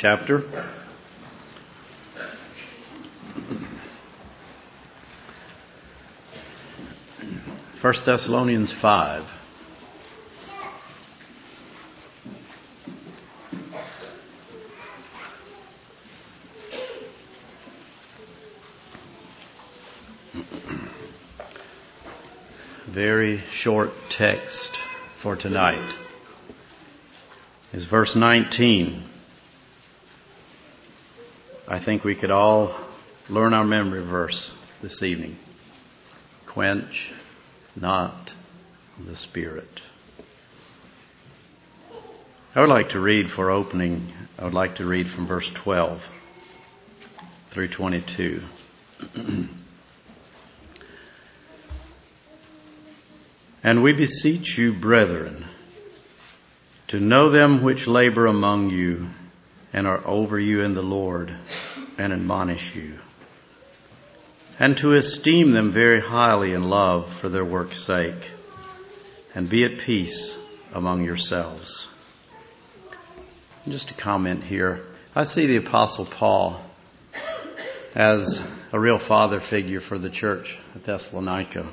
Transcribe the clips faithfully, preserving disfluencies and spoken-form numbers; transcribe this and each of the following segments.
chapter. First Thessalonians five. Very short text for tonight is verse nineteen. I think we could all learn our memory verse this evening. Quench not the Spirit. I would like to read for opening, I would like to read from verse twelve through twenty-two. And we beseech you, brethren, to know them which labor among you and are over you in the Lord, and admonish you, and to esteem them very highly in love for their work's sake, and be at peace among yourselves. Just a comment here. I see the Apostle Paul as a real father figure for the church at Thessalonica.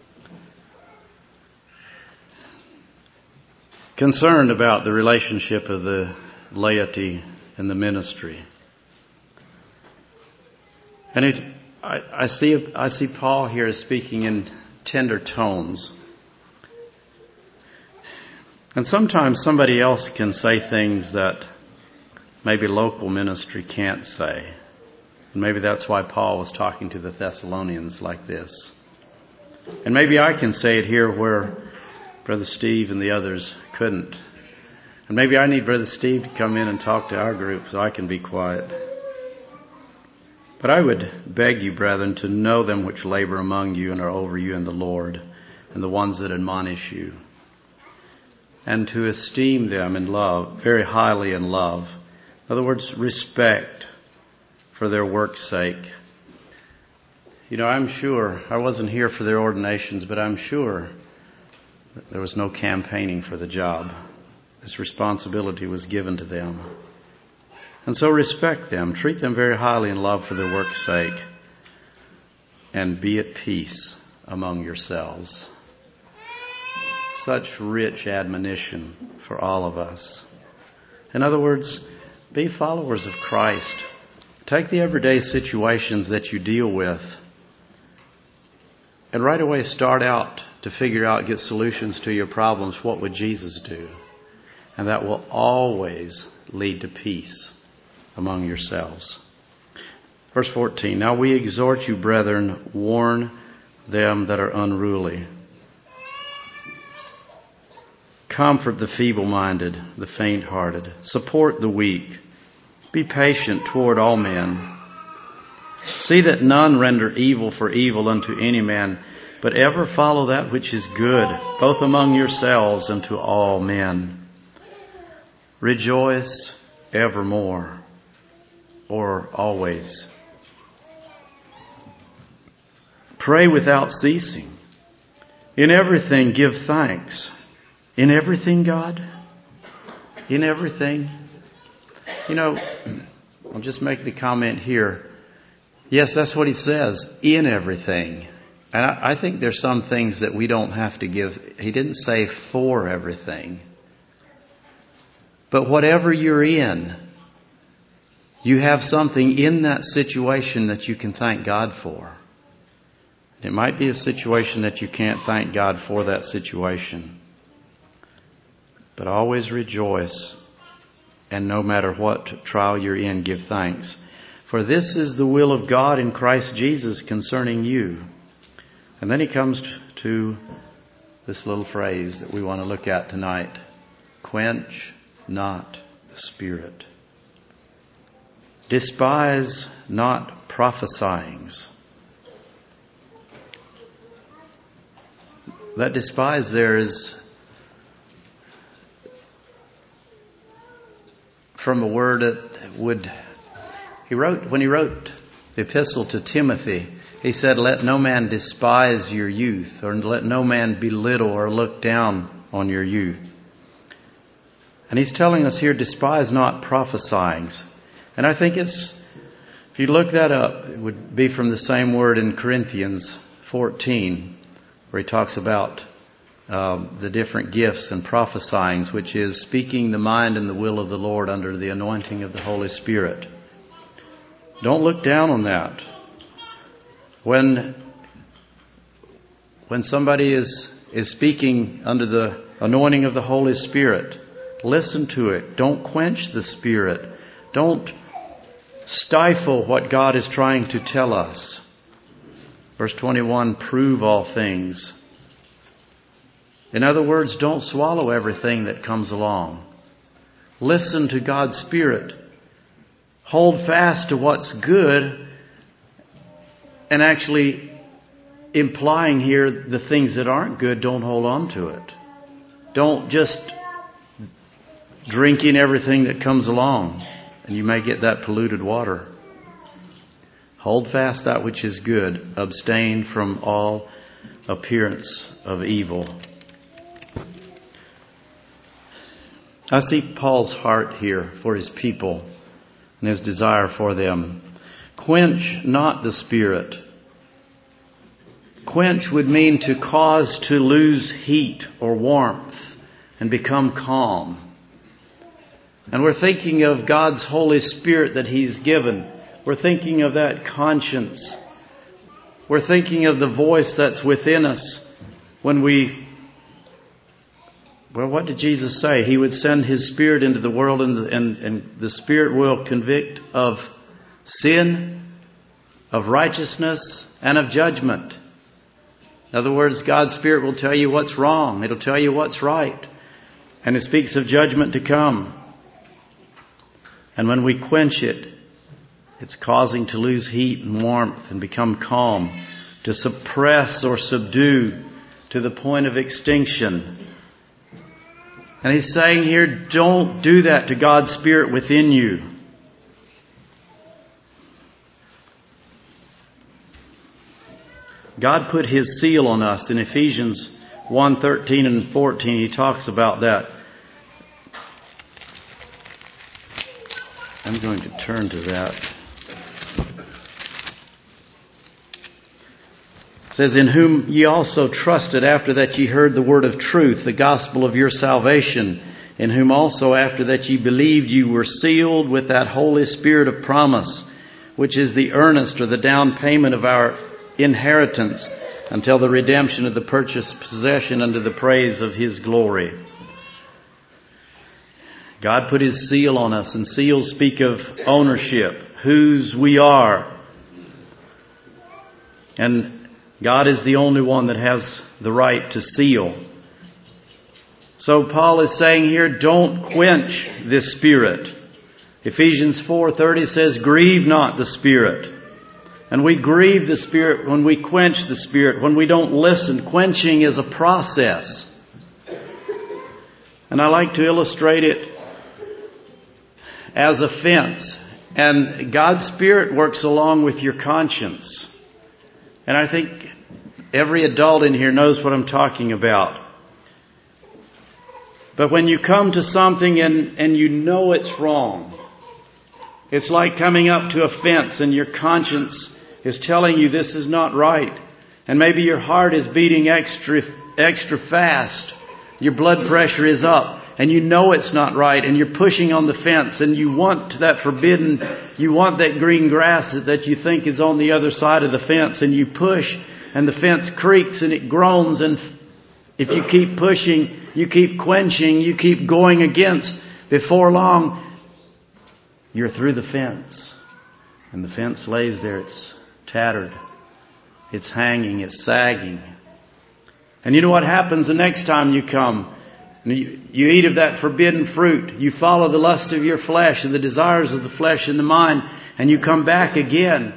Concerned about the relationship of the laity and the ministry. And it, I, I see I see Paul here speaking in tender tones. And sometimes somebody else can say things that maybe local ministry can't say. And maybe that's why Paul was talking to the Thessalonians like this. And maybe I can say it here where Brother Steve and the others couldn't. And maybe I need Brother Steve to come in and talk to our group so I can be quiet. But I would beg you, brethren, to know them which labor among you and are over you in the Lord, and the ones that admonish you, and to esteem them in love, very highly in love. In other words, respect for their work's sake. You know, I'm sure, I wasn't here for their ordinations, but I'm sure there was no campaigning for the job. This responsibility was given to them. And so respect them. Treat them very highly in love for their work's sake. And be at peace among yourselves. Such rich admonition for all of us. In other words, be followers of Christ. Take the everyday situations that you deal with and right away start out to figure out, get solutions to your problems. What would Jesus do? And that will always lead to peace among yourselves. Verse fourteen, now we exhort you, brethren, warn them that are unruly. Comfort the feeble-minded, the faint-hearted. Support the weak. Be patient toward all men. See that none render evil for evil unto any man, but ever follow that which is good, both among yourselves and to all men. Rejoice evermore, or always. Pray without ceasing. In everything give thanks. In everything, God? In everything? You know, I'll just make the comment here. Yes, that's what he says, in everything. And I, I think there's some things that we don't have to give. He didn't say for everything. But whatever you're in, you have something in that situation that you can thank God for. It might be a situation that you can't thank God for that situation. But always rejoice, and no matter what trial you're in, give thanks. For this is the will of God in Christ Jesus concerning you. And then he comes to this little phrase that we want to look at tonight. Quench not the Spirit. Despise not prophesyings. That despise there is from a word that would... He wrote, when he wrote the epistle to Timothy, he said, let no man despise your youth, or let no man belittle or look down on your youth. And he's telling us here, despise not prophesyings. And I think it's, if you look that up, it would be from the same word in Corinthians fourteen, where he talks about uh, the different gifts and prophesying, which is speaking the mind and the will of the Lord under the anointing of the Holy Spirit. Don't look down on that. When when somebody is is speaking under the anointing of the Holy Spirit, listen to it. Don't quench the Spirit. Don't stifle what God is trying to tell us. Verse twenty-one, prove all things. In other words, don't swallow everything that comes along. Listen to God's Spirit. Hold fast to what's good, and actually implying here the things that aren't good, don't hold on to it. Don't just drink in everything that comes along, and you may get that polluted water. Hold fast that which is good. Abstain from all appearance of evil. I see Paul's heart here for his people and his desire for them. Quench not the Spirit. Quench would mean to cause to lose heat or warmth and become calm. And we're thinking of God's Holy Spirit that He's given. We're thinking of that conscience. We're thinking of the voice that's within us when we... Well, what did Jesus say? He would send His Spirit into the world, and, and, and the Spirit will convict of sin, of righteousness, and of judgment. In other words, God's Spirit will tell you what's wrong. It'll tell you what's right. And it speaks of judgment to come. And when we quench it, it's causing to lose heat and warmth and become calm, to suppress or subdue to the point of extinction. And he's saying here, don't do that to God's Spirit within you. God put His seal on us. In Ephesians one, thirteen and fourteen, He talks about that. I'm going to turn to that. It says, in whom ye also trusted after that ye heard the word of truth, the gospel of your salvation, in whom also after that ye believed ye were sealed with that Holy Spirit of promise, which is the earnest or the down payment of our inheritance until the redemption of the purchased possession unto the praise of His glory. God put His seal on us, and seals speak of ownership, whose we are. And God is the only one that has the right to seal. So Paul is saying here, don't quench this Spirit. Ephesians four thirty says, grieve not the Spirit. And we grieve the Spirit when we quench the Spirit, when we don't listen. Quenching is a process. And I like to illustrate it as a fence. And God's Spirit works along with your conscience. And I think every adult in here knows what I'm talking about. But when you come to something and, and you know it's wrong, it's like coming up to a fence and your conscience is telling you this is not right. And maybe your heart is beating extra, extra fast. Your blood pressure is up. And you know it's not right, and you're pushing on the fence, and you want that forbidden, you want that green grass that you think is on the other side of the fence, and you push, and the fence creaks and it groans, and if you keep pushing, you keep quenching, you keep going against, before long, you're through the fence. And the fence lays there, it's tattered, it's hanging, it's sagging. And you know what happens the next time you come? You, you eat of that forbidden fruit. You follow the lust of your flesh and the desires of the flesh and the mind. And you come back again.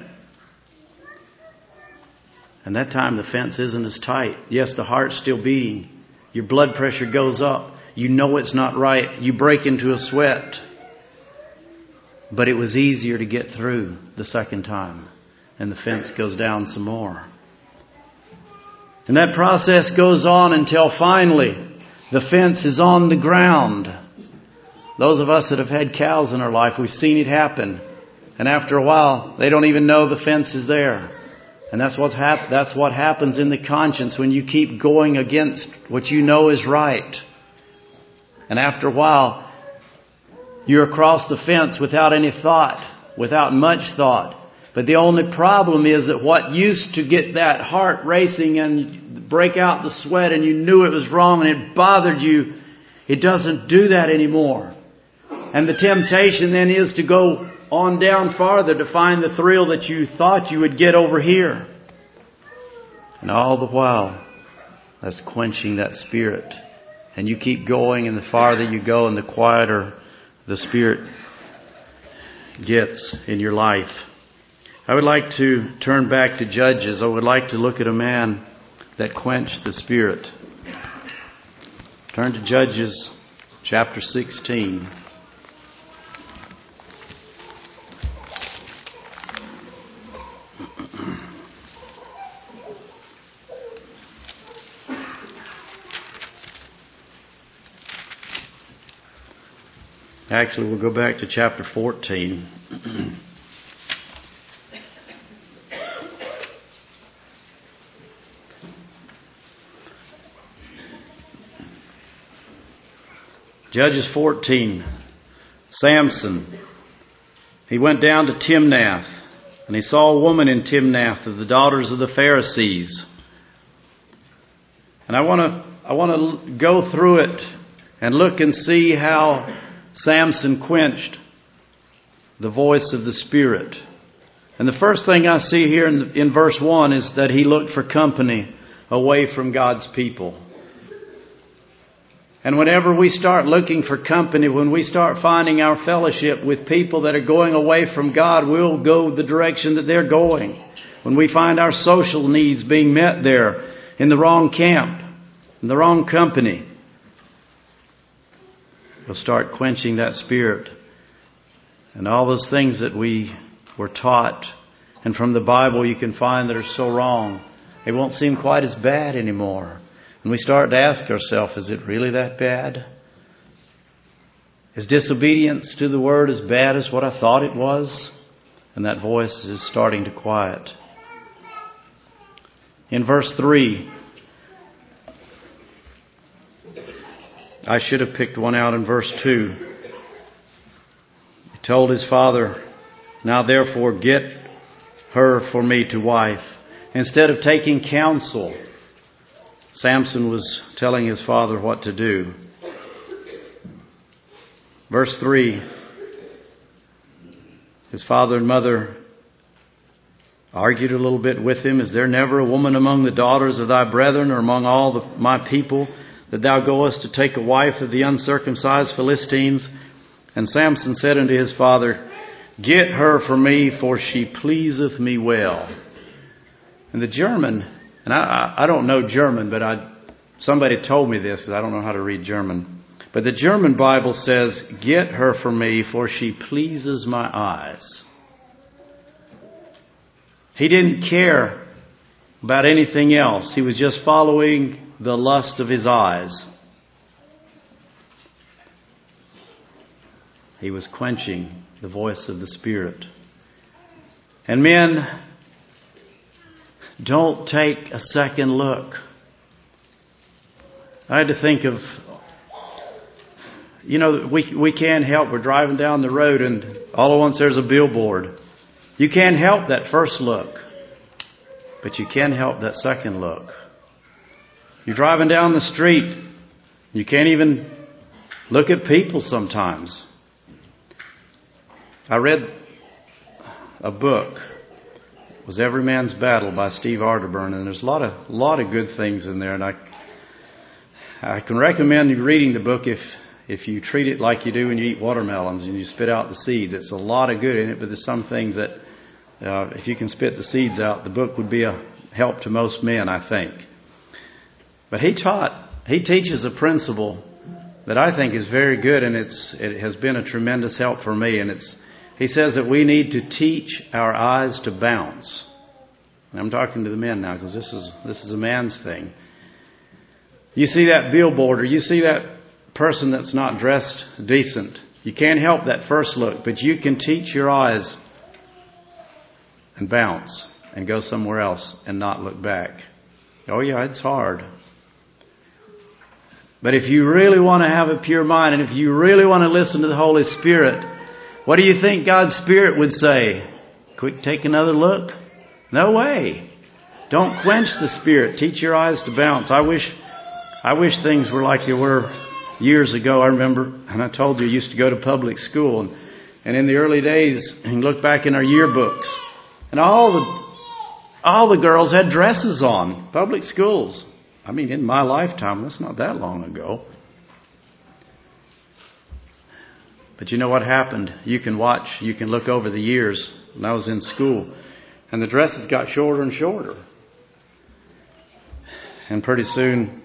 And that time the fence isn't as tight. Yes, the heart's still beating. Your blood pressure goes up. You know it's not right. You break into a sweat. But it was easier to get through the second time. And the fence goes down some more. And that process goes on until finally the fence is on the ground. Those of us that have had cows in our life, we've seen it happen. And after a while, they don't even know the fence is there. And that's what's hap- that's what happens in the conscience when you keep going against what you know is right. And after a while, you're across the fence without any thought, without much thought. But the only problem is that what used to get that heart racing and break out the sweat and you knew it was wrong and it bothered you, it doesn't do that anymore. And the temptation then is to go on down farther to find the thrill that you thought you would get over here. And all the while, that's quenching that spirit. And you keep going, and the farther you go and the quieter the spirit gets in your life. I would like to turn back to Judges. I would like to look at a man that quenched the spirit. Turn to Judges chapter sixteen. Actually, we'll go back to chapter fourteen. Judges fourteen. Samson. He went down to Timnath, and he saw a woman in Timnath of the daughters of the Pharisees. And I want to I want to go through it and look and see how Samson quenched the voice of the Spirit. And the first thing I see here in, in verse one is that he looked for company away from God's people. And whenever we start looking for company, when we start finding our fellowship with people that are going away from God, we'll go the direction that they're going. When we find our social needs being met there in the wrong camp, in the wrong company, we'll start quenching that spirit. And all those things that we were taught and from the Bible you can find that are so wrong, they won't seem quite as bad anymore. And we start to ask ourselves, is it really that bad? Is disobedience to the Word as bad as what I thought it was? And that voice is starting to quiet. In verse three, I should have picked one out in verse two. He told his father, "Now therefore get her for me to wife." Instead of taking counsel, Samson was telling his father what to do. Verse three, his father and mother argued a little bit with him. "Is there never a woman among the daughters of thy brethren or among all the, my people that thou goest to take a wife of the uncircumcised Philistines?" And Samson said unto his father, "Get her for me, for she pleaseth me well." And the German, and I, I don't know German, but I somebody told me this, I don't know how to read German. But the German Bible says, "Get her for me, for she pleases my eyes." He didn't care about anything else. He was just following the lust of his eyes. He was quenching the voice of the Spirit. And men, don't take a second look. I had to think of, you know, we we can't help. We're driving down the road and all at once there's a billboard. You can't help that first look, but you can help that second look. You're driving down the street. You can't even look at people sometimes. I read a book. It was Every Man's Battle by Steve Arterburn, and there's a lot of a lot of good things in there. And I I can recommend you reading the book if if you treat it like you do when you eat watermelons and you spit out the seeds. It's a lot of good in it, but there's some things that uh, if you can spit the seeds out, the book would be a help to most men, I think. But he taught, he teaches a principle that I think is very good, and it's it has been a tremendous help for me. And it's he says that we need to teach our eyes to bounce. And I'm talking to the men now because this is this is a man's thing. You see that billboard or you see that person that's not dressed decent. You can't help that first look, but you can teach your eyes and bounce and go somewhere else and not look back. Oh yeah, it's hard. But if you really want to have a pure mind, and if you really want to listen to the Holy Spirit, what do you think God's Spirit would say? Quick, take another look? No way. Don't quench the Spirit. Teach your eyes to bounce. I wish, I wish things were like they were years ago. I remember, and I told you, I used to go to public school, and, and in the early days, and look back in our yearbooks, and all the all the girls had dresses on. Public schools. I mean, in my lifetime, that's not that long ago. But you know what happened? You can watch, you can look over the years when I was in school, and the dresses got shorter and shorter. And pretty soon,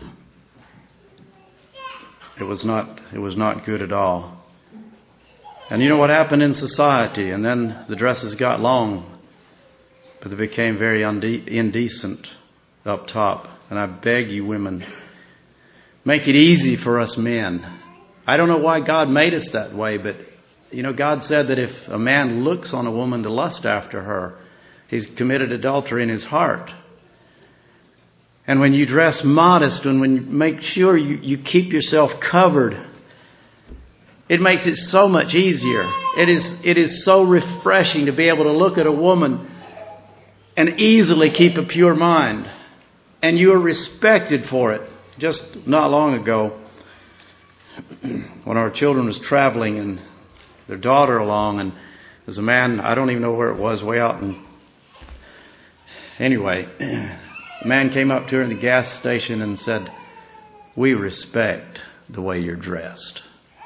it was not, it was not good at all. And you know what happened in society? And then the dresses got long, but they became very unde- indecent up top. And I beg you women, make it easy for us men. I don't know why God made us that way, but you know, God said that if a man looks on a woman to lust after her, he's committed adultery in his heart. And when you dress modest and when you make sure you, you keep yourself covered, it makes it so much easier. It is, it is so refreshing to be able to look at a woman and easily keep a pure mind. And you are respected for it. Just not long ago, when our children was traveling and their daughter along, and there's a man, I don't even know where it was, way out. And anyway, a man came up to her in the gas station and said, "We respect the way you're dressed."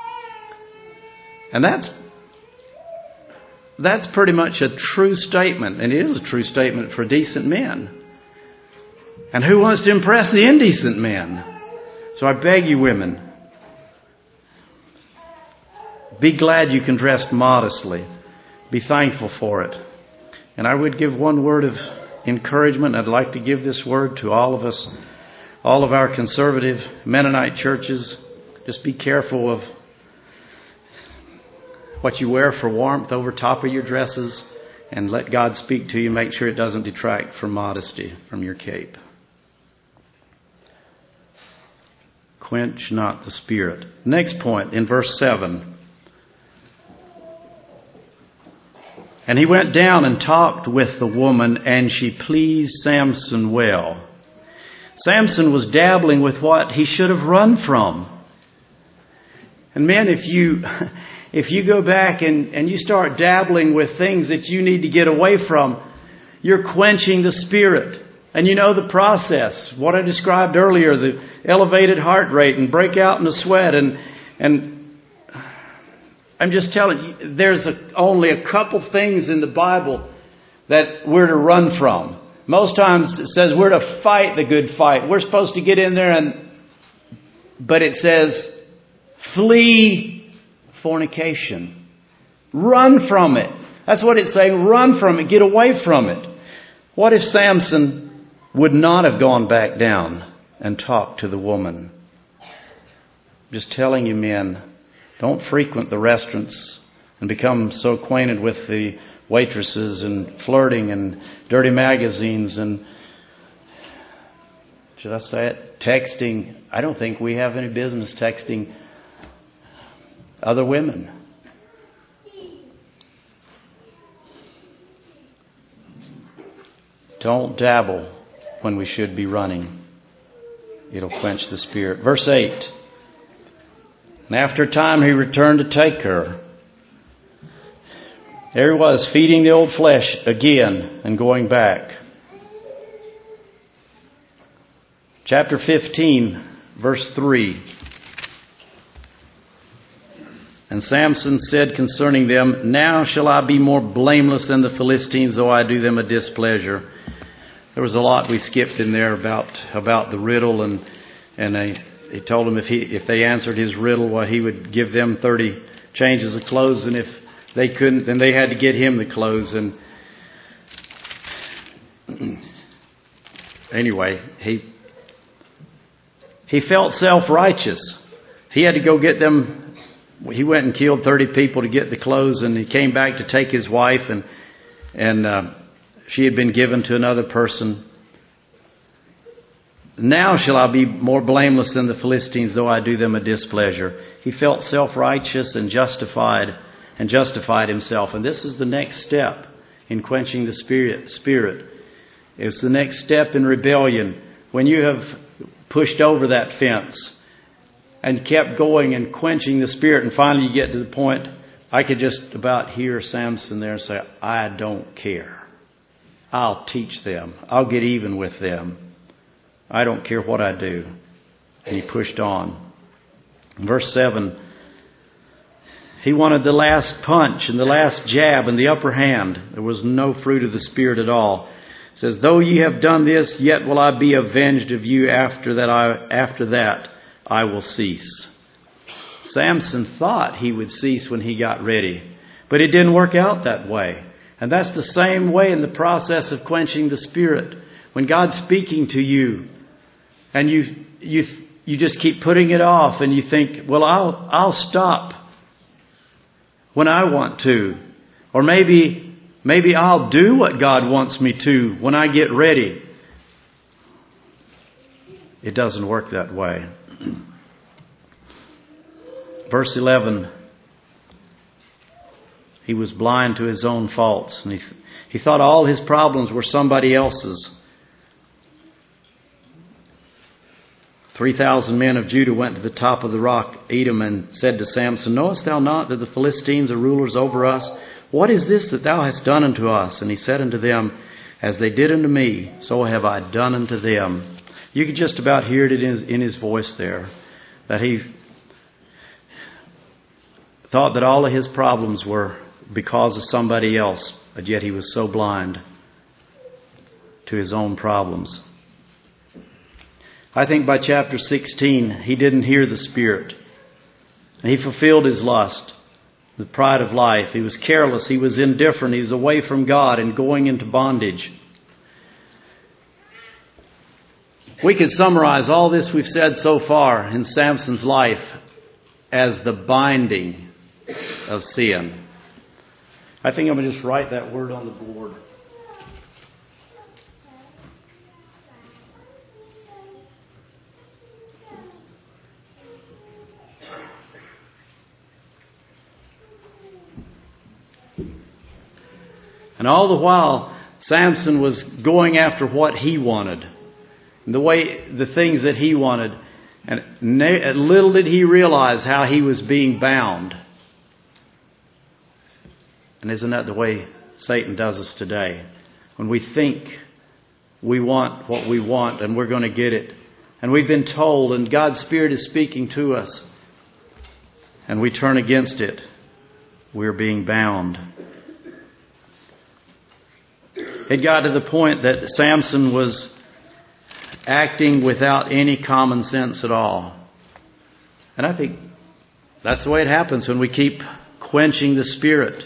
And that's that's pretty much a true statement, and it is a true statement for decent men. And who wants to impress the indecent men? So I beg you women, be glad you can dress modestly. Be thankful for it. And I would give one word of encouragement. I'd like to give this word to all of us, all of our conservative Mennonite churches. Just be careful of what you wear for warmth over top of your dresses, and let God speak to you. Make sure it doesn't detract from modesty from your cape. Quench not the Spirit. Next point in verse seven. And he went down and talked with the woman, and she pleased Samson well. Samson was dabbling with what he should have run from. And men, if you if you go back and, and you start dabbling with things that you need to get away from, you're quenching the Spirit. And you know the process. What I described earlier, the elevated heart rate and break out in the sweat. And and I'm just telling you, there's a, only a couple things in the Bible that we're to run from. Most times it says we're to fight the good fight. We're supposed to get in there and, but it says, flee fornication. Run from it. That's what it's saying. Run from it. Get away from it. What if Samson would not have gone back down and talked to the woman? Just telling you men, don't frequent the restaurants and become so acquainted with the waitresses and flirting and dirty magazines and, should I say it, texting. I don't think we have any business texting other women. Don't dabble when we should be running. It'll quench the Spirit. Verse eight. And after a time he returned to take her. There he was, feeding the old flesh again and going back. Chapter fifteen, verse three. And Samson said concerning them, "Now shall I be more blameless than the Philistines, though I do them a displeasure." There was a lot we skipped in there about about the riddle, and and they, he told them if he if they answered his riddle, well, he would give them thirty changes of clothes, and if they couldn't, then they had to get him the clothes. And anyway, he he felt self-righteous. He had to go get them. He went and killed thirty people to get the clothes, and he came back to take his wife, and and uh, she had been given to another person. Now shall I be more blameless than the Philistines, though I do them a displeasure. He felt self-righteous and justified, and justified himself. And this is the next step in quenching the spirit. Spirit. It's the next step in rebellion. When you have pushed over that fence and kept going and quenching the spirit, and finally you get to the point, I could just about hear Samson there say, I don't care. I'll teach them. I'll get even with them. I don't care what I do. And he pushed on. Verse seven, he wanted the last punch and the last jab and the upper hand. There was no fruit of the Spirit at all. It says, though ye have done this, yet will I be avenged of you after that I, after that I will cease. Samson thought he would cease when he got ready, but it didn't work out that way. And that's the same way in the process of quenching the Spirit. When God's speaking to you, and you you you just keep putting it off, and you think, well, I'll I'll stop when I want to, or maybe maybe I'll do what God wants me to when I get ready. It doesn't work that way. Verse eleven. He was blind to his own faults, and he he thought all his problems were somebody else's. Three thousand men of Judah went to the top of the rock, Edom, and said to Samson, knowest thou not that the Philistines are rulers over us? What is this that thou hast done unto us? And he said unto them, as they did unto me, so have I done unto them. You could just about hear it in his, in his voice there, that he thought that all of his problems were because of somebody else, but yet he was so blind to his own problems. I think by chapter sixteen, he didn't hear the Spirit. He fulfilled his lust, the pride of life. He was careless. He was indifferent. He was away from God and going into bondage. We could summarize all this we've said so far in Samson's life as the binding of sin. I think I'm going to just write that word on the board. And all the while, Samson was going after what he wanted, the way, the things that he wanted. And little did he realize how he was being bound. And isn't that the way Satan does us today? When we think we want what we want and we're going to get it, and we've been told, and God's Spirit is speaking to us, and we turn against it, we're being bound. It got to the point that Samson was acting without any common sense at all. And I think that's the way it happens when we keep quenching the Spirit.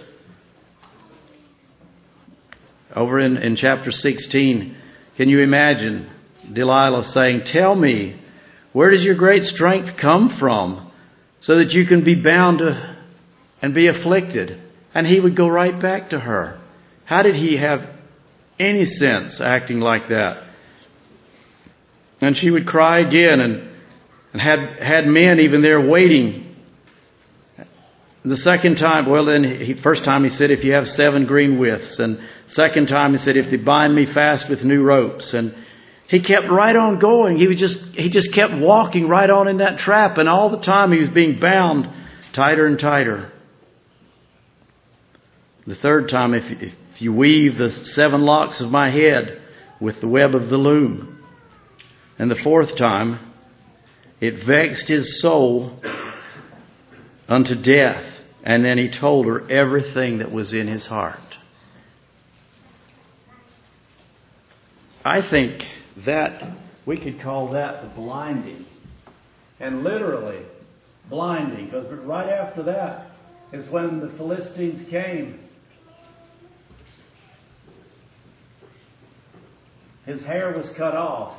Over in, in chapter sixteen, can you imagine Delilah saying, tell me, where does your great strength come from so that you can be bound to, and be afflicted? And he would go right back to her. How did he have any sense acting like that? And she would cry again, and, and had had men even there waiting. The second time, well then, he, first time he said, if you have seven green withs. And second time he said, if they bind me fast with new ropes. And he kept right on going. He was just he just kept walking right on in that trap. And all the time he was being bound tighter and tighter. The third time, if, if If you weave the seven locks of my head with the web of the loom. And the fourth time, it vexed his soul unto death. And then he told her everything that was in his heart. I think that we could call that the blinding. And literally blinding. Because right after that is when the Philistines came. His hair was cut off.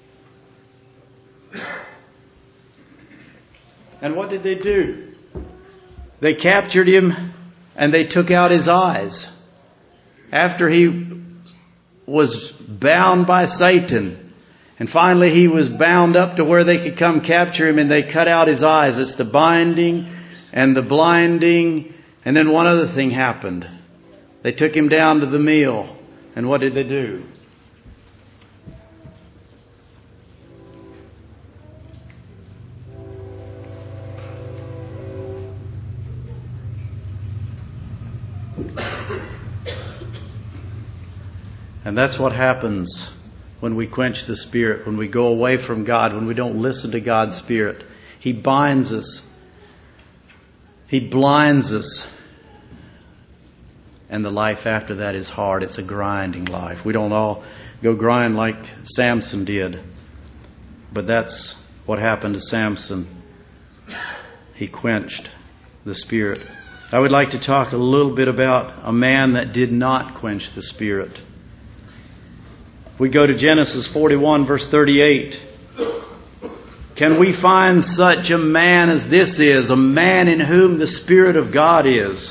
And what did they do? They captured him and they took out his eyes. after he was bound by Satan, and finally he was bound up to where they could come capture him, and they cut out his eyes. It's the binding and the blinding. And then one other thing happened. They took him down to the meal. And what did they do? And that's what happens when we quench the Spirit, when we go away from God, when we don't listen to God's Spirit. He binds us. He blinds us. And the life after that is hard. It's a grinding life. We don't all go grind like Samson did. But that's what happened to Samson. He quenched the Spirit. I would like to talk a little bit about a man that did not quench the Spirit. We go to Genesis forty-one, verse thirty-eight. Can we find such a man as this is, a man in whom the Spirit of God is?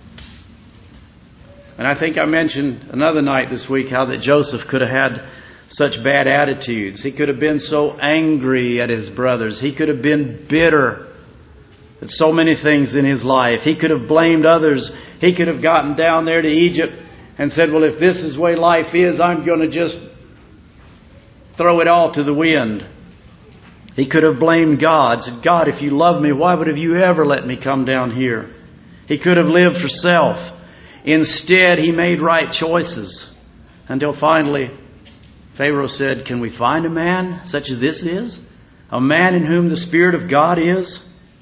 And I think I mentioned another night this week how that Joseph could have had such bad attitudes. He could have been so angry at his brothers. He could have been bitter at so many things in his life. He could have blamed others. He could have gotten down there to Egypt and said, well, if this is the way life is, I'm going to just throw it all to the wind. He could have blamed God. Said, God, if you love me, why would have you ever let me come down here? He could have lived for self. Instead, he made right choices. Until finally, Pharaoh said, can we find a man such as this is? A man in whom the Spirit of God is?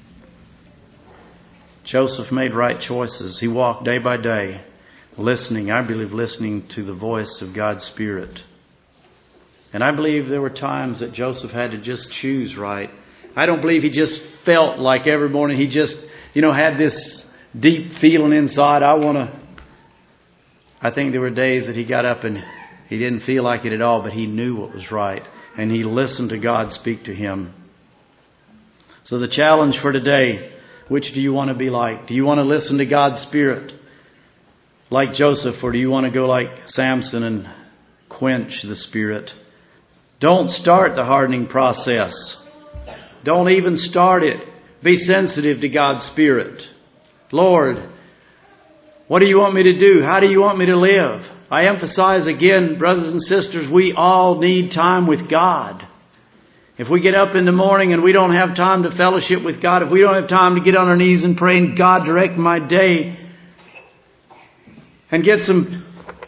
Joseph made right choices. He walked day by day, listening, I believe, listening to the voice of God's Spirit. And I believe there were times that Joseph had to just choose right. I don't believe he just felt like every morning he just, you know, had this deep feeling inside, I want to. I think there were days that he got up and he didn't feel like it at all, but he knew what was right. And he listened to God speak to him. So the challenge for today, which do you want to be like? Do you want to listen to God's Spirit like Joseph, or do you want to go like Samson and quench the Spirit? Don't start the hardening process. Don't even start it. Be sensitive to God's Spirit. Lord, what do you want me to do? How do you want me to live? I emphasize again, brothers and sisters, we all need time with God. If we get up in the morning and we don't have time to fellowship with God, if we don't have time to get on our knees and pray, and God direct my day, and get some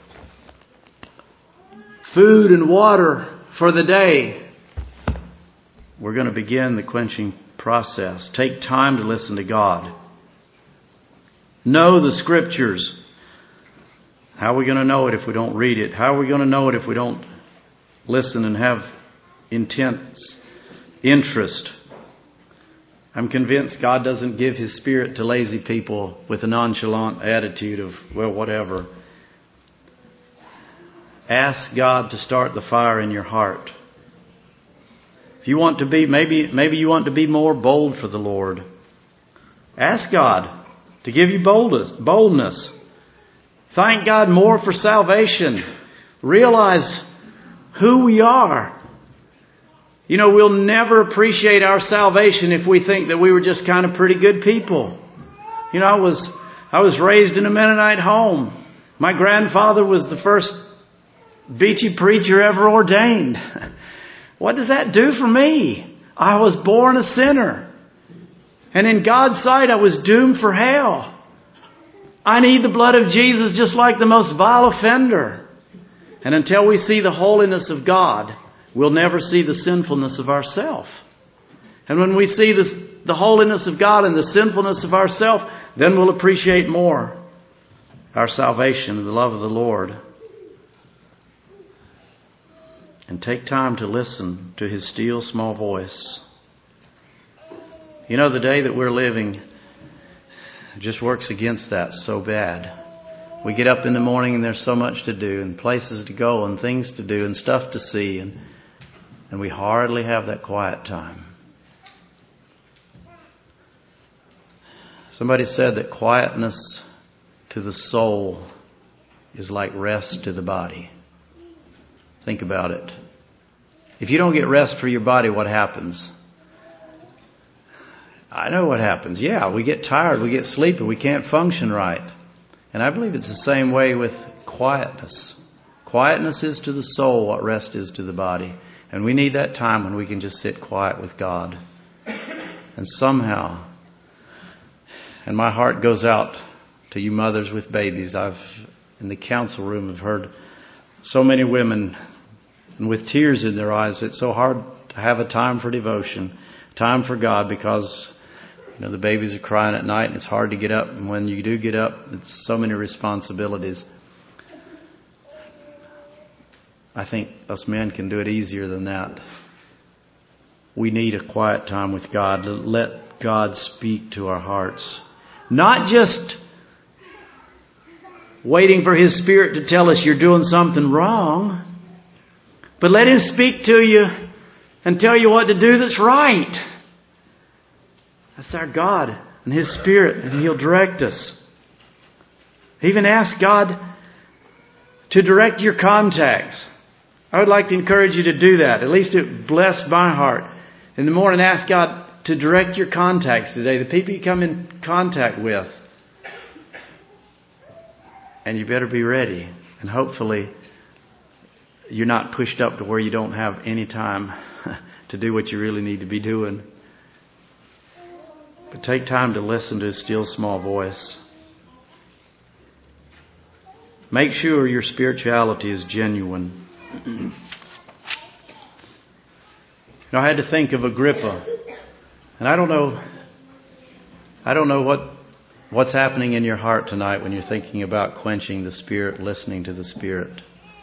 food and water for the day, we're going to begin the quenching process. Take time to listen to God. Know the Scriptures. How are we going to know it if we don't read it? How are we going to know it if we don't listen and have intense interest? I'm convinced God doesn't give His Spirit to lazy people with a nonchalant attitude of, well, whatever. Ask God to start the fire in your heart. If you want to be, maybe, maybe you want to be more bold for the Lord. Ask God to give you boldness. boldness. Thank God more for salvation. Realize who we are. You know, we'll never appreciate our salvation if we think that we were just kind of pretty good people. You know, I was I was raised in a Mennonite home. My grandfather was the first beachy preacher ever ordained. What does that do for me? I was born a sinner. And in God's sight, I was doomed for hell. I need the blood of Jesus just like the most vile offender. And until we see the holiness of God, we'll never see the sinfulness of ourselves. And when we see this, the holiness of God and the sinfulness of ourselves, then we'll appreciate more our salvation and the love of the Lord. And take time to listen to His still small voice. You know, the day that we're living just works against that so bad. We get up in the morning and there's so much to do and places to go and things to do and stuff to see, and and we hardly have that quiet time. Somebody said that quietness to the soul is like rest to the body. Think about it. If you don't get rest for your body, what happens? I know what happens. Yeah, we get tired, we get sleepy, we can't function right. And I believe it's the same way with quietness. Quietness is to the soul what rest is to the body. And we need that time when we can just sit quiet with God. And somehow, and my heart goes out to you mothers with babies. I've, in the council room, have heard so many women and with tears in their eyes. It's so hard to have a time for devotion, time for God, because you know the babies are crying at night and it's hard to get up. And when you do get up, it's so many responsibilities. I think us men can do it easier than that. We need a quiet time with God. Let God speak to our hearts. Not just waiting for His Spirit to tell us you're doing something wrong, but let Him speak to you and tell you what to do that's right. That's our God and His Spirit, and He'll direct us. Even ask God to direct your contacts. I would like to encourage you to do that. At least it blessed my heart. In the morning, ask God to direct your contacts today, the people you come in contact with. And you better be ready. And hopefully, you're not pushed up to where you don't have any time to do what you really need to be doing. But take time to listen to His still small voice. Make sure your spirituality is genuine. Now, I had to think of Agrippa, and I don't know, I don't know what what's happening in your heart tonight when you're thinking about quenching the Spirit, listening to the Spirit.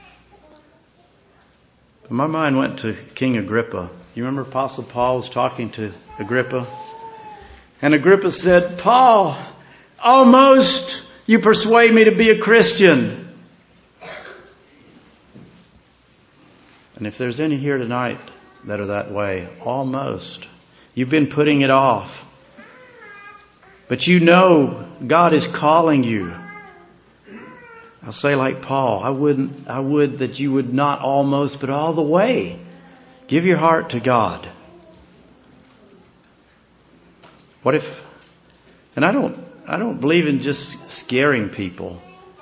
But my mind went to King Agrippa. You remember Apostle Paul was talking to Agrippa, and Agrippa said, "Paul, almost you persuade me to be a Christian." And if there's any here tonight that are that way, almost. You've been putting it off. But you know God is calling you. I'll say like Paul, I wouldn't I would that you would not almost, but all the way. Give your heart to God. What if, and I don't I don't believe in just scaring people.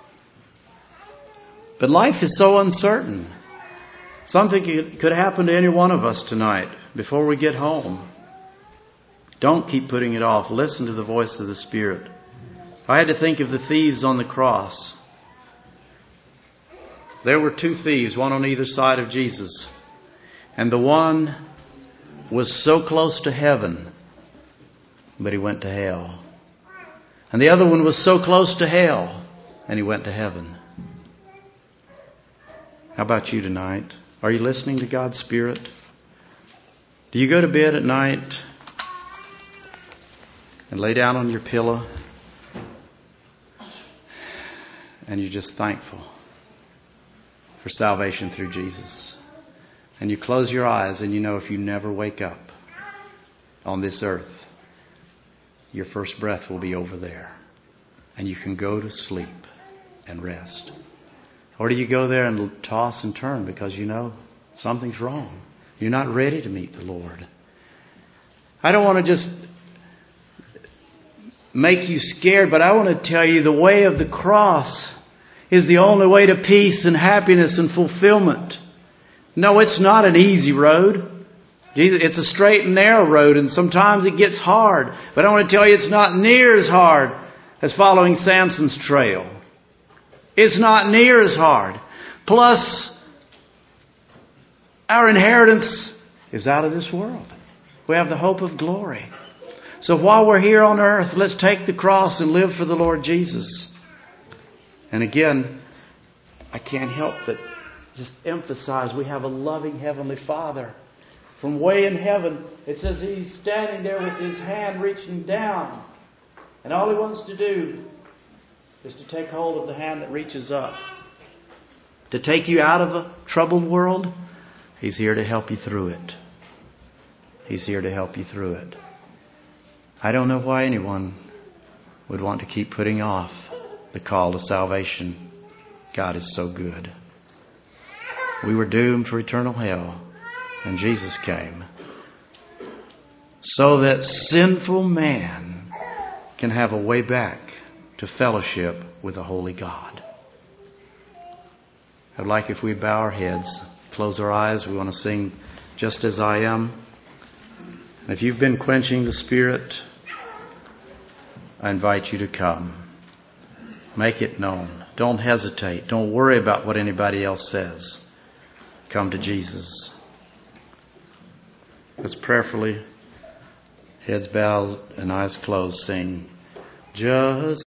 But life is so uncertain. Something could happen to any one of us tonight before we get home. Don't keep putting it off. Listen to the voice of the Spirit. I had to think of the thieves on the cross. There were two thieves, one on either side of Jesus. And the one was so close to heaven, but he went to hell. And the other one was so close to hell, and he went to heaven. How about you tonight? Are you listening to God's Spirit? Do you go to bed at night and lay down on your pillow and you're just thankful for salvation through Jesus? And you close your eyes and you know if you never wake up on this earth, your first breath will be over there. And you can go to sleep and rest. Or do you go there and toss and turn because you know something's wrong? You're not ready to meet the Lord. I don't want to just make you scared, but I want to tell you the way of the cross is the only way to peace and happiness and fulfillment. No, it's not an easy road. It's a straight and narrow road, and sometimes it gets hard. But I want to tell you it's not near as hard as following Samson's trail. It's not near as hard. Plus, our inheritance is out of this world. We have the hope of glory. So while we're here on earth, let's take the cross and live for the Lord Jesus. And again, I can't help but just emphasize we have a loving Heavenly Father. From way in heaven, it says He's standing there with His hand reaching down. And all He wants to do is to take hold of the hand that reaches up. To take you out of a troubled world, He's here to help you through it. He's here to help you through it. I don't know why anyone would want to keep putting off the call to salvation. God is so good. We were doomed for eternal hell, and Jesus came so that sinful man can have a way back to fellowship with a holy God. I'd like if we bow our heads, close our eyes. We want to sing Just As I Am. If you've been quenching the Spirit, I invite you to come. Make it known. Don't hesitate. Don't worry about what anybody else says. Come to Jesus. Let's prayerfully, heads bowed and eyes closed, sing, Just